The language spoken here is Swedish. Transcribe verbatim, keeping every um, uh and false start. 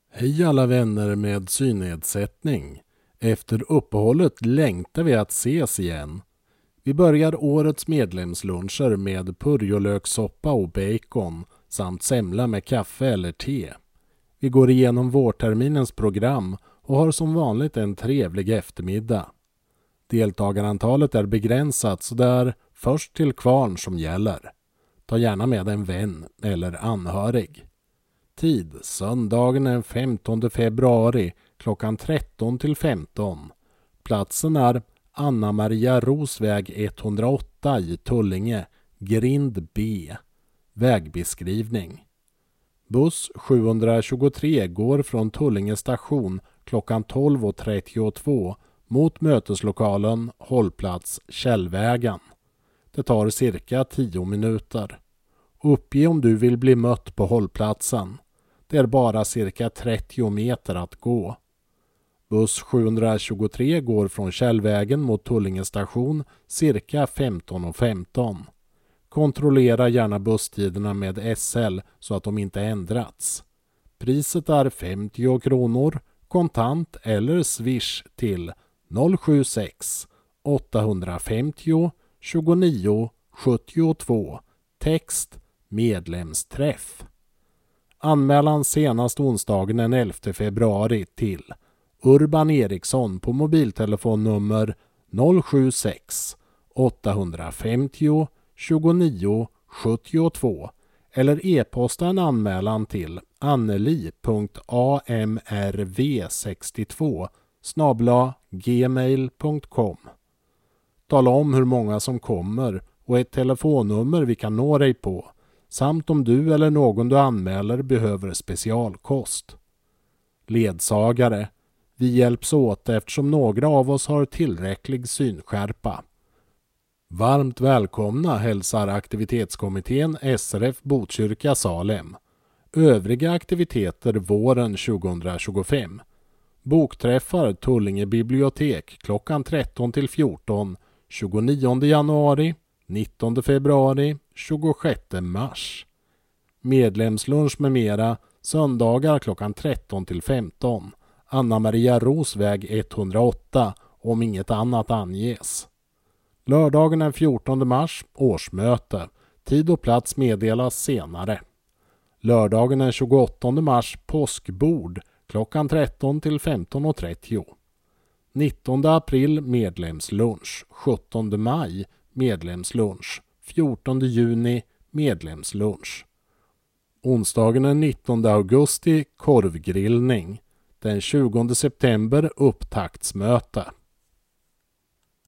Hej alla vänner med synnedsättning. Efter uppehållet längtar vi att ses igen. Vi börjar årets medlemsluncher med purjolökssoppa och bacon samt semla med kaffe eller te. Vi går igenom vårterminens program och har som vanligt en trevlig eftermiddag. Deltagarantalet är begränsat så det är först till kvarn som gäller. Ta gärna med en vän eller anhörig. Tid söndagen den femtonde februari klockan tretton till femton. Platsen är Anna Maria Rosväg etthundraåtta i Tullinge, grind B. Vägbeskrivning. Buss sjuhundratjugotre går från Tullinge station klockan tolv trettiotvå mot möteslokalen hållplats Källvägen. Det tar cirka tio minuter. Uppge om du vill bli mött på hållplatsen. Det är bara cirka trettio meter att gå. Buss sjuhundratjugotre går från Källvägen mot Tullinge station cirka femton femton. Kontrollera gärna busstiderna med S L så att de inte ändrats. Priset är femtio kronor, kontant eller swish till noll sju sex åtta femtio tjugonio sjuttiotvå. Text medlemsträff. Anmälan senast onsdagen den elfte februari till Urban Eriksson på mobiltelefonnummer noll sju sex åtta femtio tjugonio sjuttiotvå eller e-posta en anmälan till anneli punkt amrv sextiotvå snabel-a gmail punkt com. Tala om hur många som kommer och ett telefonnummer vi kan nå dig på, samt om du eller någon du anmäler behöver specialkost. Ledsagare. Vi hjälps åt eftersom några av oss har tillräcklig synskärpa. Varmt välkomna hälsar aktivitetskommittén S R F Botkyrka Salem. Övriga aktiviteter våren tjugohundratjugofem. Bokträffar Tullinge bibliotek klockan tretton till fjorton, tjugonionde januari, nittonde februari, tjugosjätte mars. Medlemslunch med mera söndagar klockan tretton till femton. Anna Maria Rosväg etthundraåtta om inget annat anges. Lördagen den fjortonde mars, årsmöte. Tid och plats meddelas senare. Lördagen den tjugoåttonde mars, påskbord klockan tretton till femton trettio. nittonde april, medlemslunch. sjuttonde maj, medlemslunch. fjortonde juni, medlemslunch. Onsdagen den nittonde augusti, korvgrillning. Den tjugonde september, upptaktsmöte.